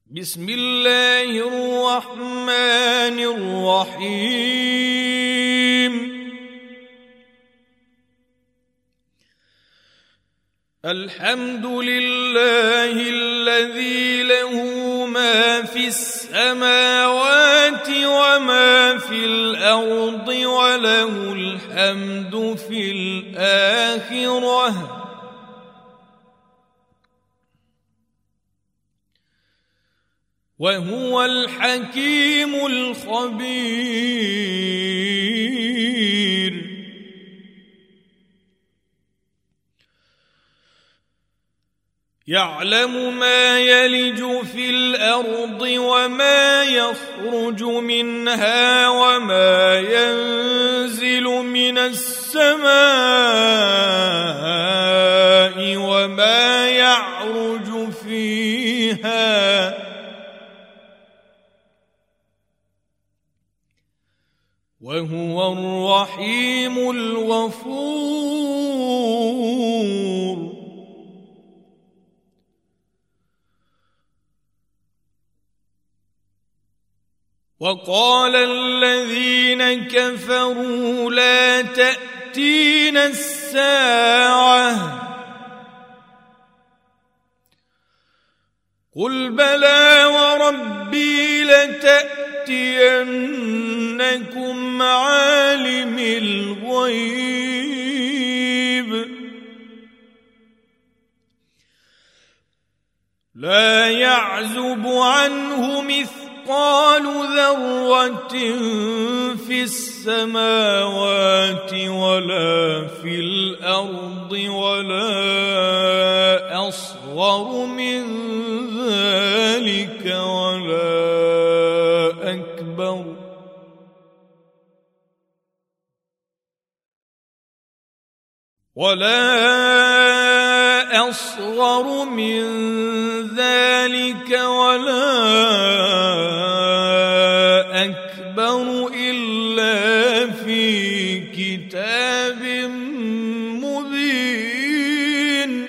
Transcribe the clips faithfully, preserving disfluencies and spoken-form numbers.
بسم الله الرحمن الرحيم. الحمد لله الذي له ما في السماوات وما في الأرض وله الحمد في الآخرة وهو الحكيم الخبير. يعلم ما يلج في الأرض وما يخرج منها وما ينزل من السماء وما يعرج فيها وهو الرحيم الغفور. وقال الذين كفروا لا تأتينا الساعة قل بلى وربي لتأتينكم عالم الغيب لا يعزب عنه مثقال ذرة في السماوات ولا في الأرض ولا أصغر من ذلك ولا أكبر ولا أصغر من ذلك ولا أكبر إلا في كتاب مبين.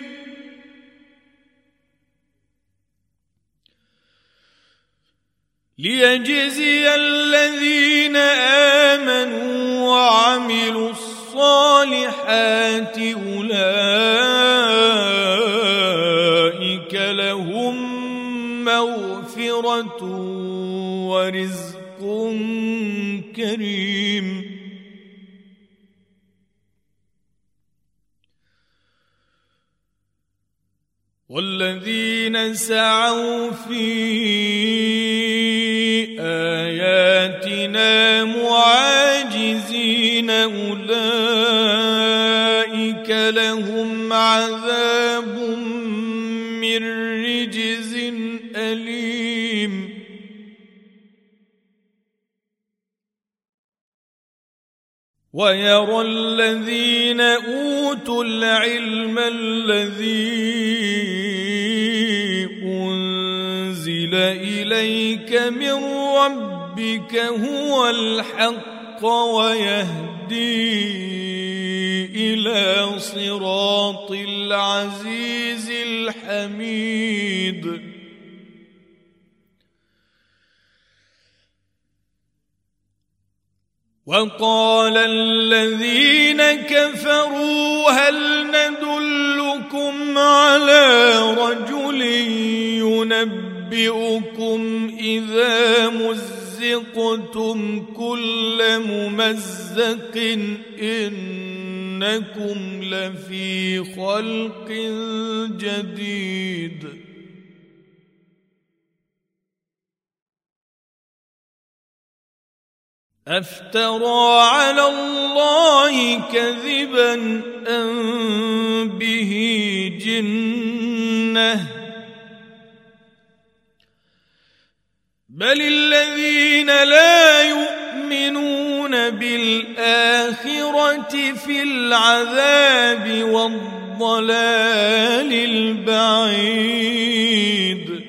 ليجزي الذين آمنوا وعملوا الصالحات أولئك لهم مغفرة ورزق كريم. والذين سعوا في آياتنا معاجزين أولئك لهم عذاب من رجز أليم. ويرى الذين أوتوا العلم الذي أنزل إليك من ربك هو الحق ويهدي إلى صراط العزيز الحميد. وقال الذين كفروا هل ندلكم على رجل ينبئكم إذا مزقتم كل ممزق إنكم لفي خلق جديد. أفترى على الله كذبا أم به جنة بل الذين لا يؤمنون بالآخرة في العذاب والضلال البعيد.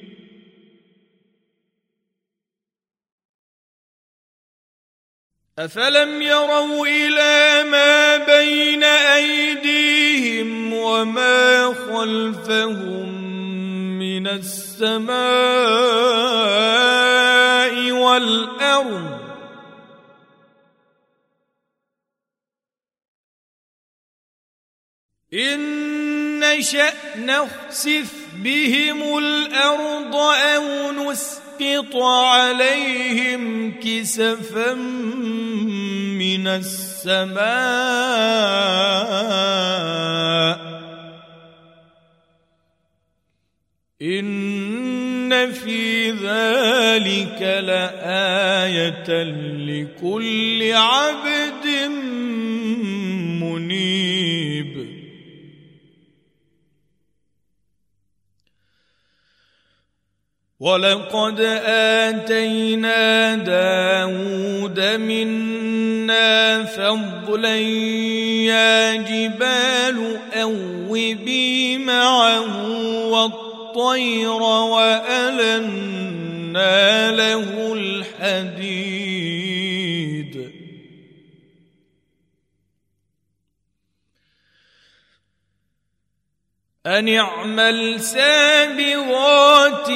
أفلم يروا إلى ما بين أيديهم وما خلفهم من من السماء والأرض إن نشأ نخسف بهم الأرض أو نسقط عليهم كسفا من السماء إن في ذلك لآية لكل عبد منيب. ولقد آتينا داود منا فضلا يا جبال أوبي معه والطير وألنا له الحديد أن اعمل سابغات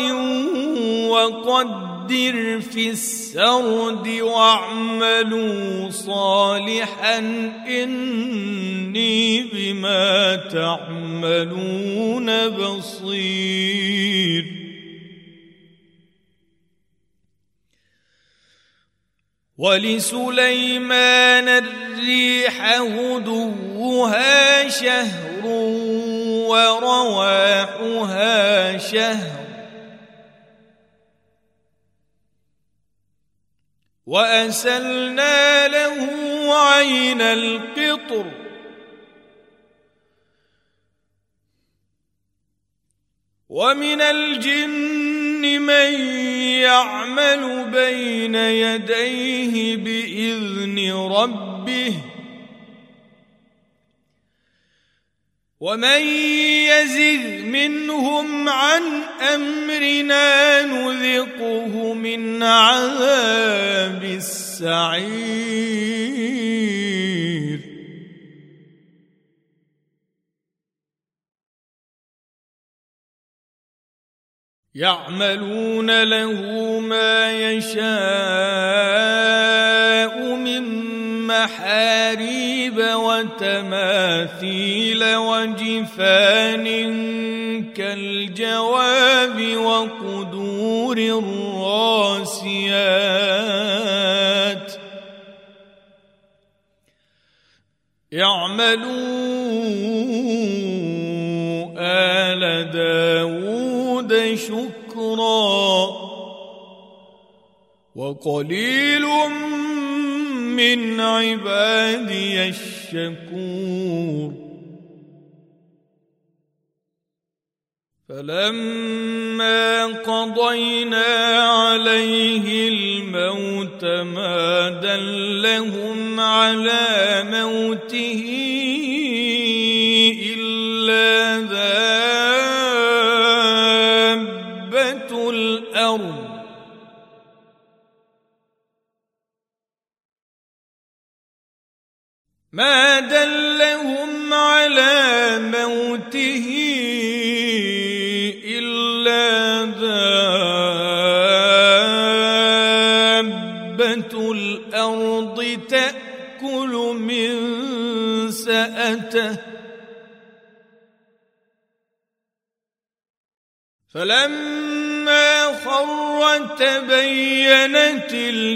وقدر في السرد واعملوا صالحا إني بما تعملون بصير. ولسليمان الريح غدوها شهر ورواحها شهر وأسلنا له عين القطر ومن الجن من يعمل بين يديه بإذن ربه ومن يزغ منهم عن أمرنا نذقه من عذاب السعير. يعملون له ما يشاء من محاريب وتماثيل وجفان كالجواب وقدور الراسيات. يعملوا آل داود شكرا وقليل من عبادي الشكور. فلما قضينا عليه الموت ما دلهم على موته إلا دابة الأرض ما دلهم على موته إلا دابة الأرض تأكل من سأته. فلما خر تبينت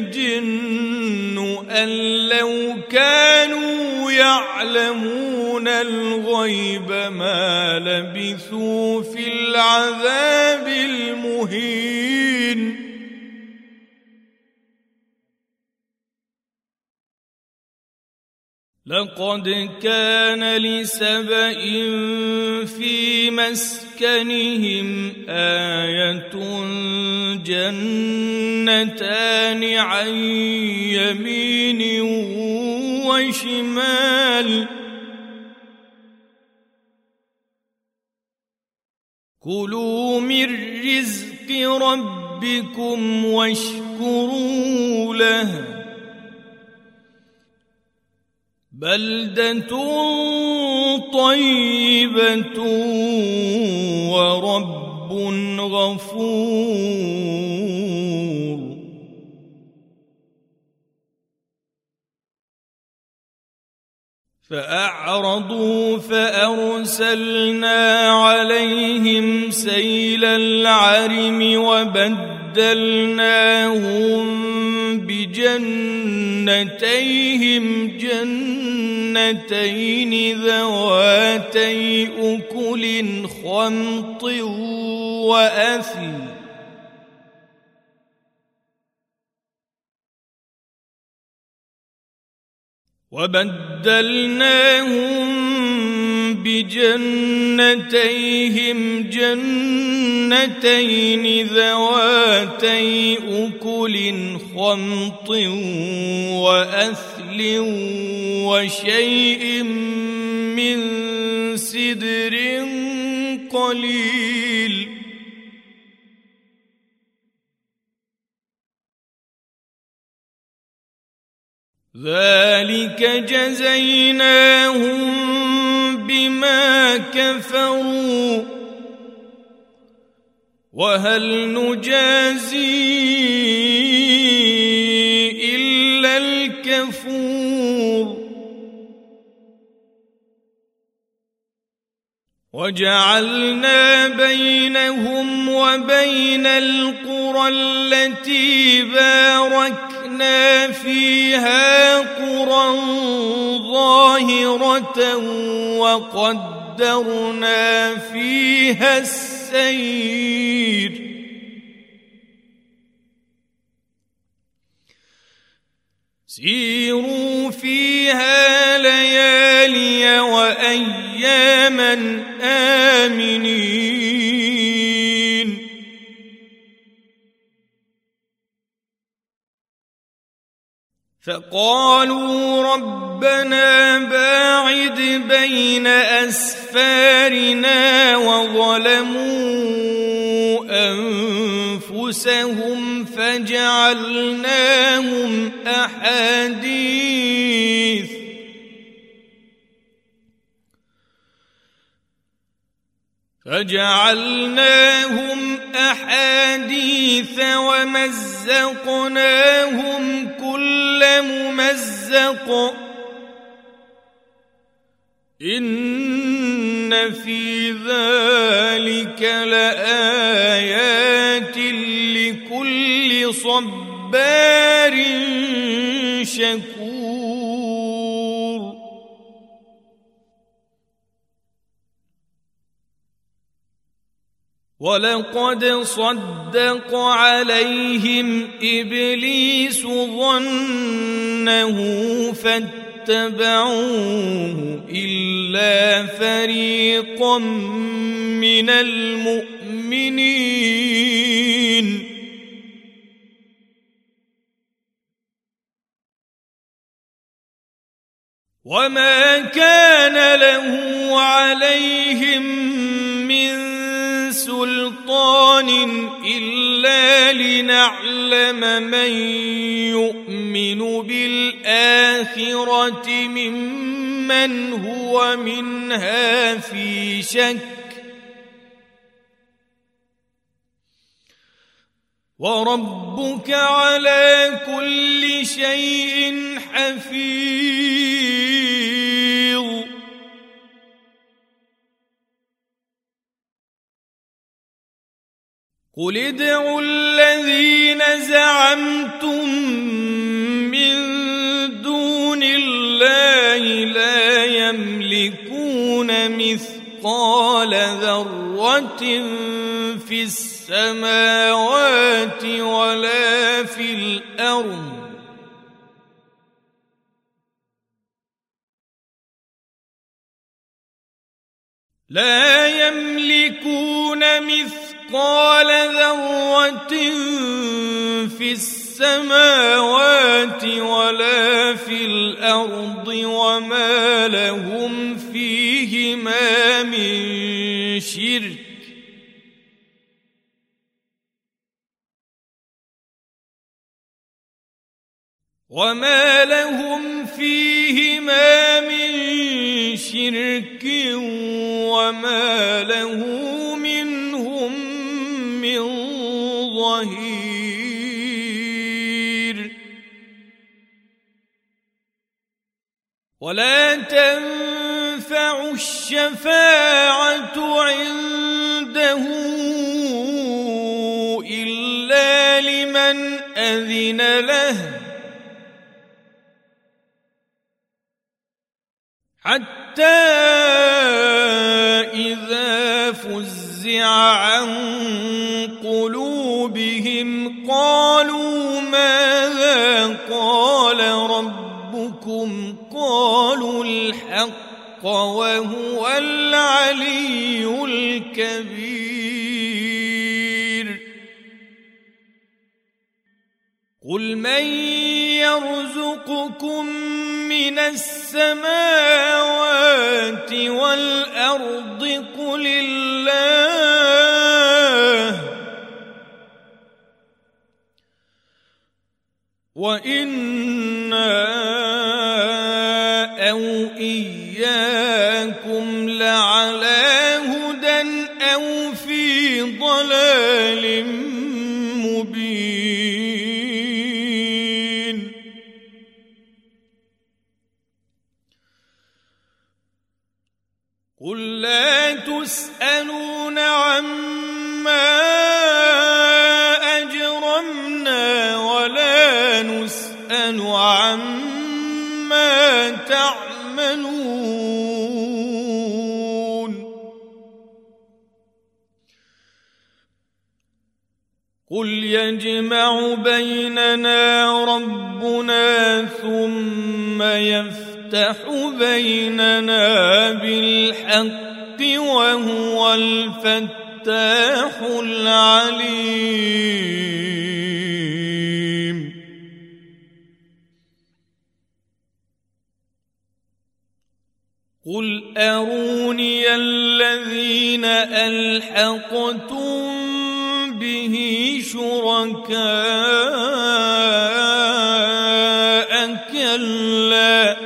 الجن أن لو كانوا يعلمون الغيب ما لبثوا في العذاب المهين. لقد كان لسبإ في مسكنهم آية جنتان عن يمين وشمال كلوا من رزق ربكم واشكروا له بلدة طيبة ورب رب غفور. فأعرضوا فأرسلنا عليهم سيل العرم وبدلناهم بجنتيهم جنتين ذواتي أكل خمط وأثل وبدلناهم بجنتيهم جنتين ذواتي أكل خمط وأثل وشيء من سدر قليل. ذلك جزيناهم بما كفروا وهل نجازي إلا الكفور. وجعلنا بينهم وبين القرى التي باركنا فيها قرى ظاهرة وقدرنا فيها السير. سيروا فيها ليالي وأياما آمنين. فقالوا ربنا باعد بين أسفارنا وظلموا أنفسهم فجعلناهم أحاديث فجعلناهم أحاديث ومزقناهم كل ممزق إن في ذلك لآيات لكل صبار شكور. ولقد صدق عليهم إبليس ظنه فاتبعوه إلا فريقا من المؤمنين. وما كان له عليهم من سلطان إلا لنعلم من يؤمن بالآخرة ممن هو منها في شك وربك على كل شيء حفيظ. قل ادعوا الذين زعمتم من دون الله لا يملكون مثقال ذرة في السماوات ولا في الأرض لا يملكون مثقال ذرة في السماوات ولا في الأرض وما لهم فيهما من شرك وما لهم فيهما من شرك وما له منهم ظهير ولا تنفع الشفاعة عنده إلا لمن أذن له حتى إذا فزع عن قلوبهم قالوا ماذا قال ربكم قالوا الحق وهو العلي الكبير قل من يرزقكم من السماوات والأرض قل الله وإنا أو إياكم لعلى هدى أو في ضلال مبين قل لا تسألون عما أجرمنا ولا نسأل عما تعملون قل يجمع بيننا ربنا ثم يفتح بيننا بالحق وهو الفتاح العليم قل أروني الذين ألحقتم به شركاء كلا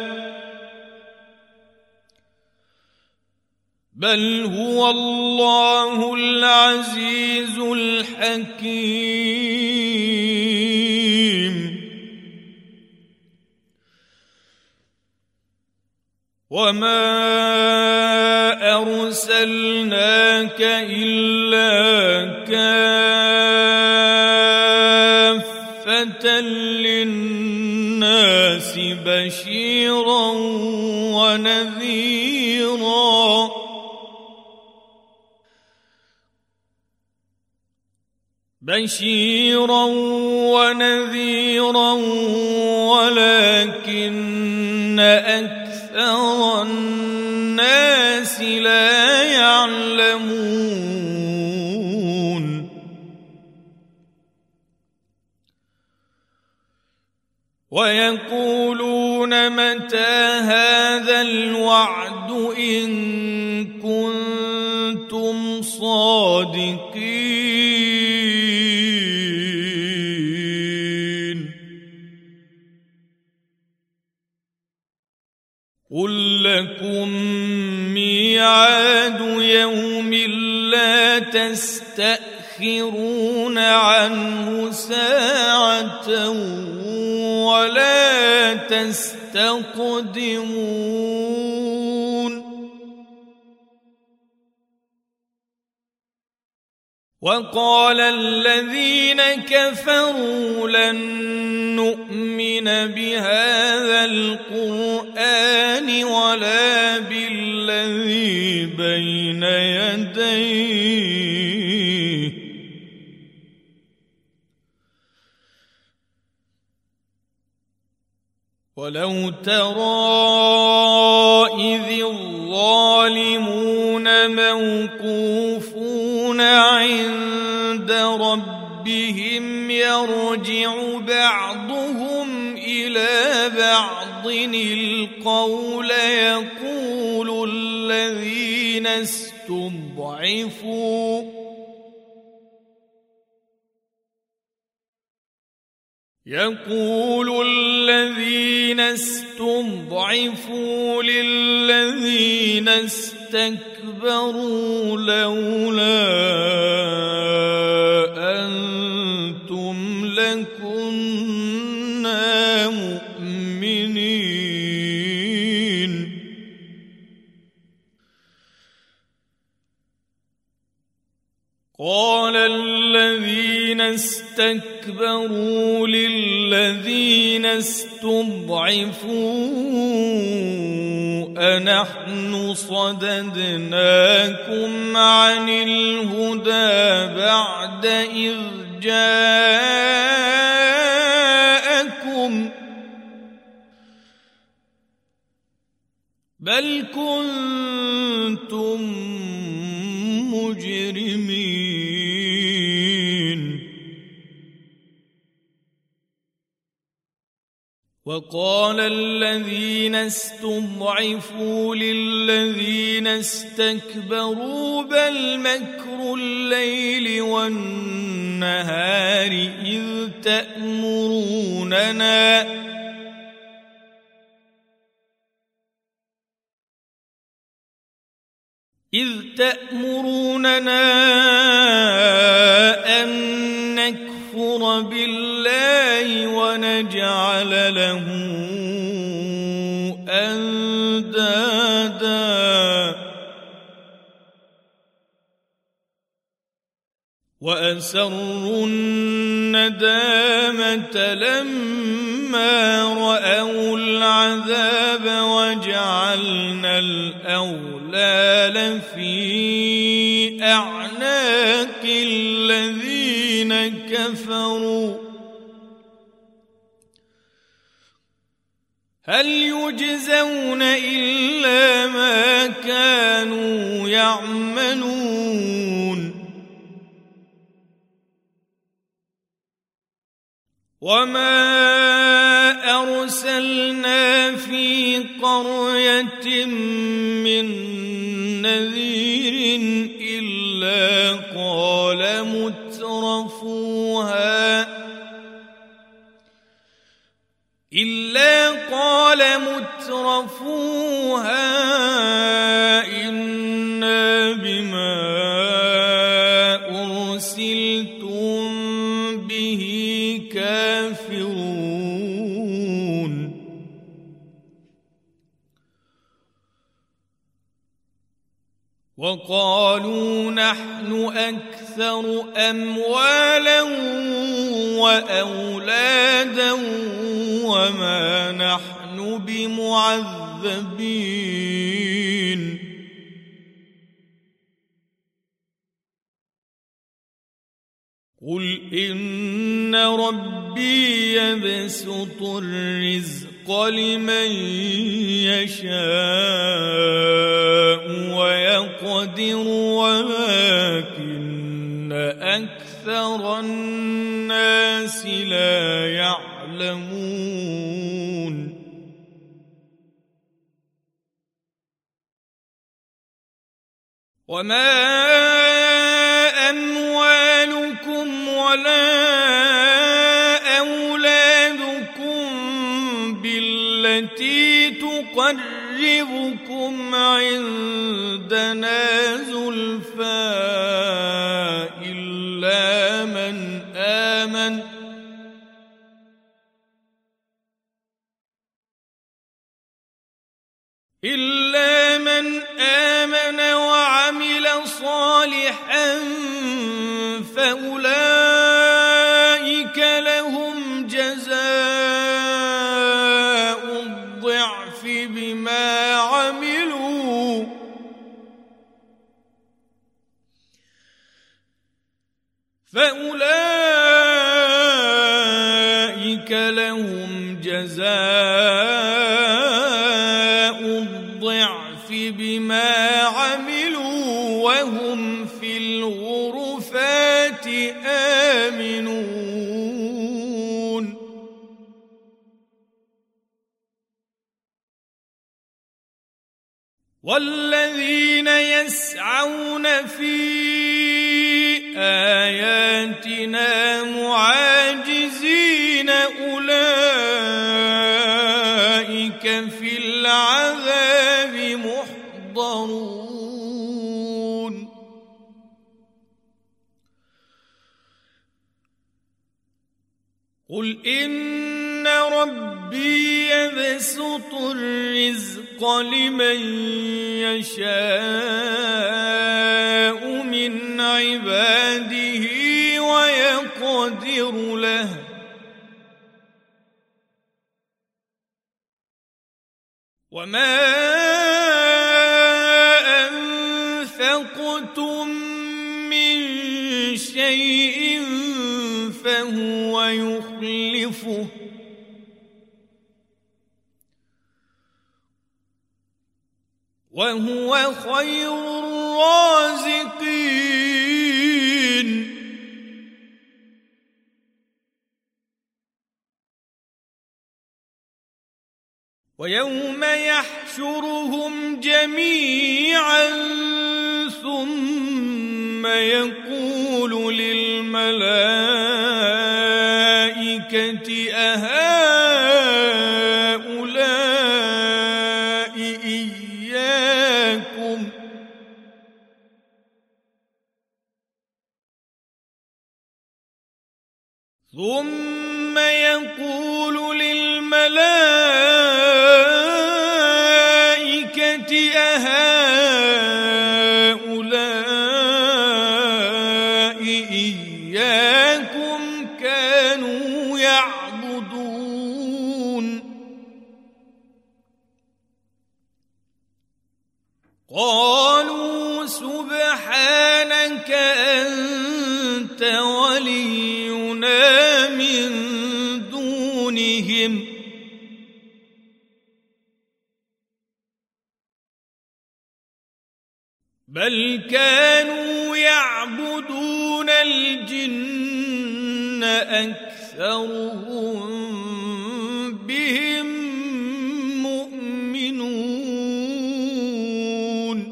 بل هو الله العزيز الحكيم وما أرسلناك إلا كافة للناس بشيرا ونذيرا بشيرا ونذيرا ولكن أكثر الناس لا يعلمون ويقولون متى هذا الوعد إن كنتم صادقين قل لكم ميعاد يوم لا تستأخرون عنه ساعة ولا تستقدمون وقال الذين كفروا لن نؤمن بهذا القرآن ولا بالذي بين يديه ولو ترى إذ الظالمون موقوفون عند ربهم يرجع بعضهم إلى بعض القول يقول الذين استضعفوا يقول الذين استضعفوا للذين استكبروا لولا أنتم لكنا مؤمنين قال الذين استكبروا للذين استضعفوا أنحن صددناكم عن الهدى بعد إذ جاءكم بل كنتم مجرمين وقال الذين استضعفوا للذين استكبروا بل مكر الليل والنهار إذ تأمروننا إذ تأمروننا أن نكفر بالله ونجعل له أندادا وأسروا الندامة لما رأوا العذاب وجعلنا الأغلال في أعناق الذين كفروا هل يجزون إلا ما كانوا يعملون وما أرسلنا في قرية من نذير إلا قال مترفوها إلا قال مترفوها إنا بما أرسلتم به كافرون وقالوا نحن أكثر أموالا وأولادا وما نحن بمعذبين قل إن ربي يبسط الرزق لمن يشاء ويقدر ولكن أكثر الناس لا يعلمون وما أموالكم ولا أولادكم بالتي تقربكم عندنا زلفى إلا من آمن إلا من آمن وعمل صالحا فأولئك لهم جزاء الضعف بما عملوا فأولئك لهم جزاء الضعف بما عملوا وهم في الغرفات آمنون والذين يسعون في آياتنا معاجزين أولئك في العذاب محضرون قل إن ربي يبسط الرزق لمن يشاء من عباده ويقدر له وما أنفقتم من شيء فهو يخلفه وهو خير الرازقين ويوم يحشرهم جميعا ثم يقول للملائكة أهؤلاء إياكم ثم يقول للملائكة أهؤلاء إياكم كانوا يعبدون قالوا سبحانك أنت ولينا من دونهم بل كانوا يعبدون الجن أكثرهم بهم مؤمنون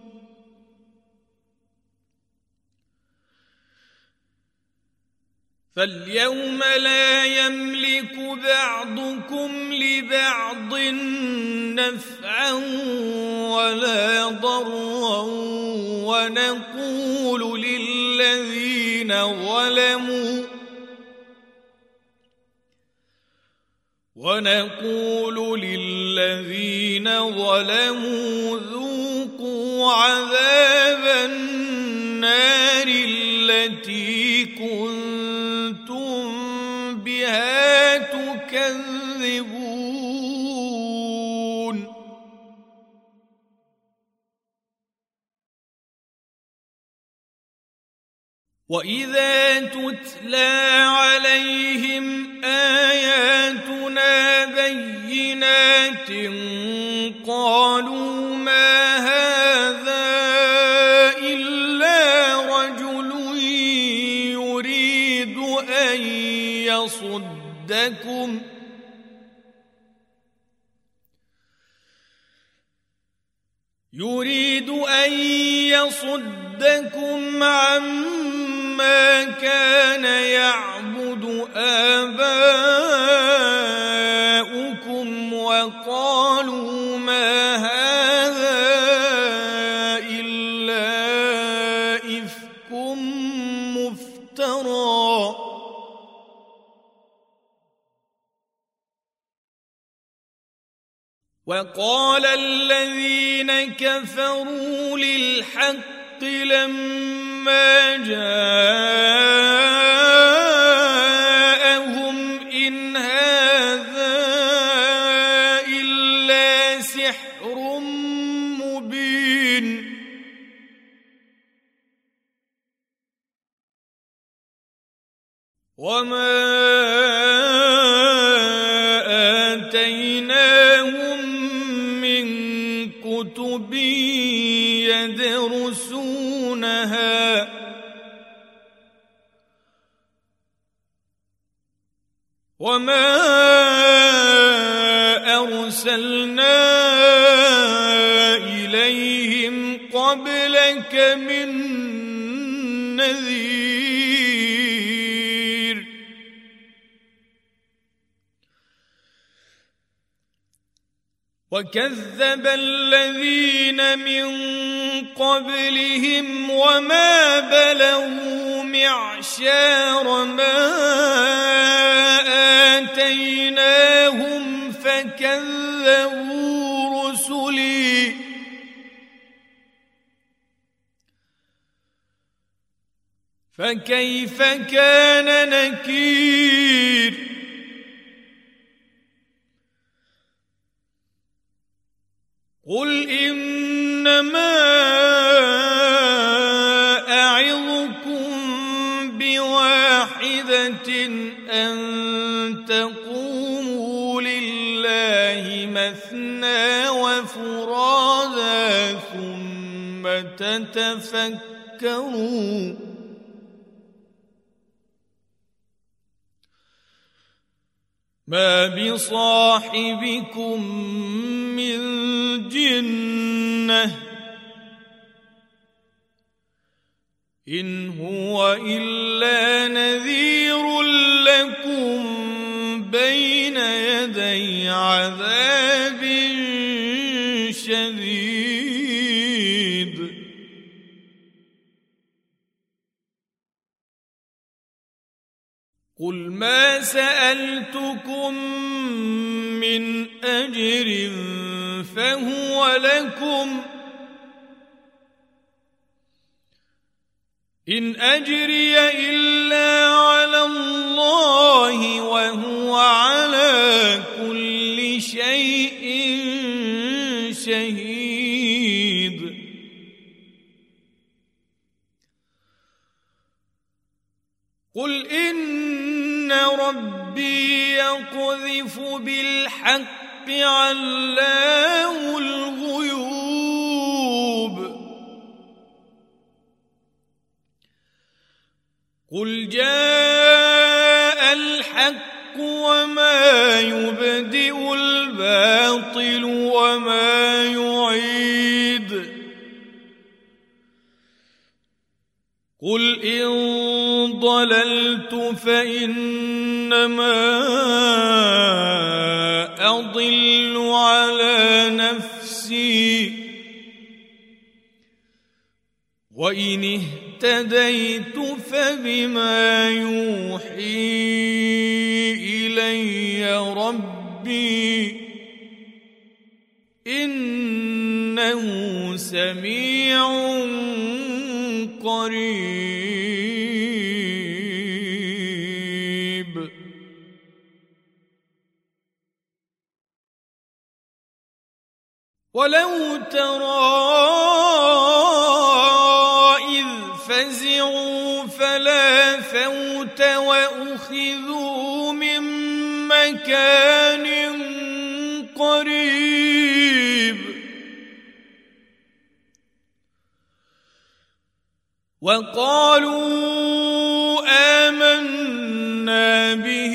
فاليوم لا يملك بعضكم لبعض نفعا ولا ضرا ونقول للذين ظلموا ونقول للذين ظلموا ذوقوا عذاب النار التي كنتم بها تكذبون وإذا تتلى عليهم آياتنا بينات قالوا ما هذا إلا رجل يريد أن يصدكم يريد أن يصدكم عما كان يعبد آباؤكم وقالوا ما هذا إلا إفك مفترى وقال الذين كفروا للحق لما جاءهم إن هذا إلا سحر مبين وما آتيناهم من كتب يدرسونها وما أرسلنا إليهم قبلك من نذير وكذب الذين من قبلهم وما بلغوا معشار ما فكيف كان نكير قل إنما أعظكم بواحدة أن تقوموا لله مثنى وفرادا ثم تتفكروا ما بصاحبكم من جنة إن هو إلا نذير لكم بين يدي عذاب شديد قل ما سألتكم من أجر فهو لكم إن أجري إلا على الله وهو على كل شيء شهيد قل إن ربي يقذف بالحق علام الغيوب قل جاء الحق وما يبدئ الباطل وما يعيد قل إن ضللت فإنما أضل على نفسي وإن اهتديت فبما يوحي إلي ربي إنه سميع قريب ولو ترى إذ فزعوا فلا فوت وأخذوا من مكان قريب وقالوا آمنا به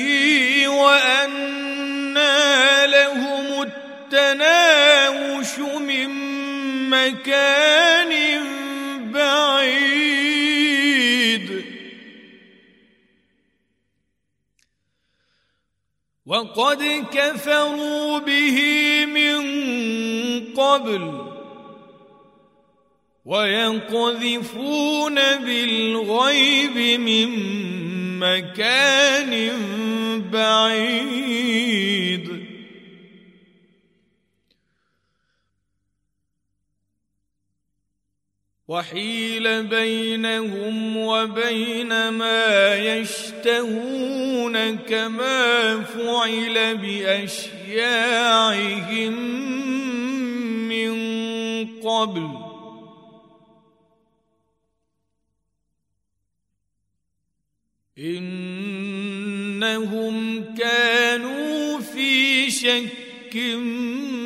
وأنى لهم التناوش من مكان بعيد وقد كفروا به من قبل ويقذفون بالغيب من مكان بعيد وحيل بينهم وبين ما يشتهون كما فعل بأشياعهم من قبل إنهم كانوا في شك